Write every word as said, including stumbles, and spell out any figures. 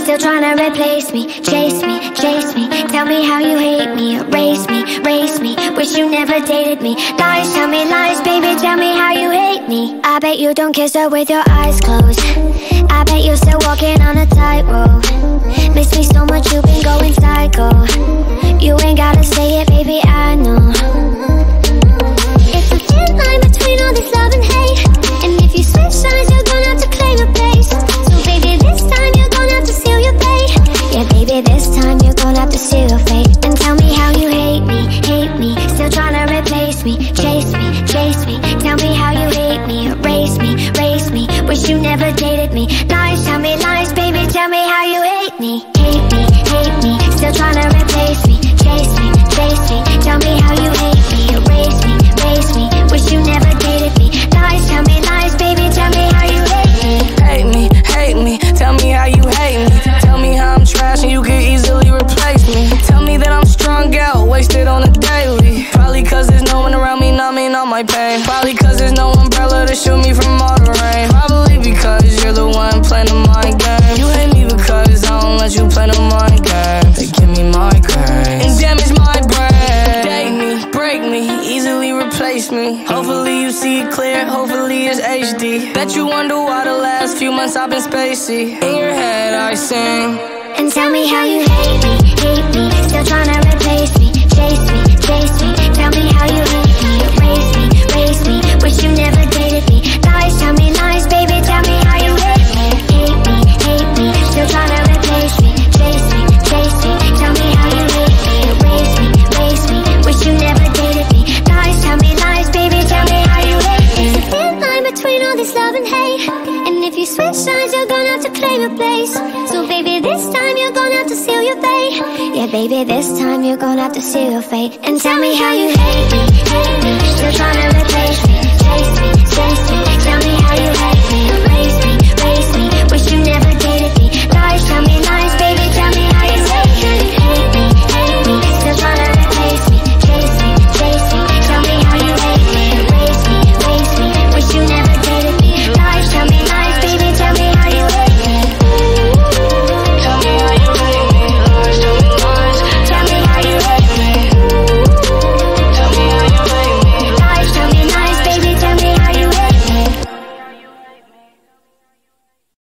still trying to replace me. Chase me, chase me, tell me how you hate me. Erase me, race me, wish you never dated me. Lies, tell me lies, baby, tell me how you hate me. I bet you don't kiss her with your eyes closed. I bet you're still walking on a tightrope. Miss me so much, you've been going psycho. You ain't gotta say it, baby, I know. It's a thin line between all this love and hate, and if you switch sides, you're gonna have to claim a place. So baby, this time you're gonna have to seal your fate. Yeah, baby, this time you're gonna have to seal your fate. And tell me how you hate me, hate me, still trying to replace me. Chase me, chase me, tell me how you hate me. Erase me, race me, wish you never dated me. Lies, tell me lies, baby, tell me how you hate me. Hate me, hate me, still trying to replace me. Chase me, chase me, tell me how you hate me. Erase me, race me, wish you never dated me. Lies, tell me lies, baby, tell me how you hate me. Hate me, hate me, tell me how you hate me. Tell me how I'm trash and you could easily replace me. Tell me that I'm strung out, wasted on a daily. Probably cause there's no one around me numbing all my pain. Probably cause there's no umbrella to shield me from all the rain. Probably because you're the one playing the mind game. You hate me because I don't let you play the mind game. They give me migraines and damage my brain. Date me, break me, easily replace me. Hopefully you see it clear, hopefully it's H D. Bet you wonder why the last few months I've been spacey. In your head I sing. And tell me how you hate me, hate me, still trying to replace me. Chase me, chase me, tell me how you hate me. Erase me, race me, wish you never dated me. Lies, tell me lies, baby, tell me how you hate me. Hate me, hate me, still trying to replace me. Chase me, chase me, tell me how you hate me. Erase me, race me, wish you never dated me. Lies, tell me lies, baby, tell me how you hate me. It's a thin line between all this love and hate, and if you switch sides, you're gonna have to claim a place. So baby, this time you're gonna have to seal your fate. Yeah, baby, this time you're gonna have to seal your fate. And tell me how you hate me, hate me, still trying to replace me. Chase me, chase me, tell me how you hate me.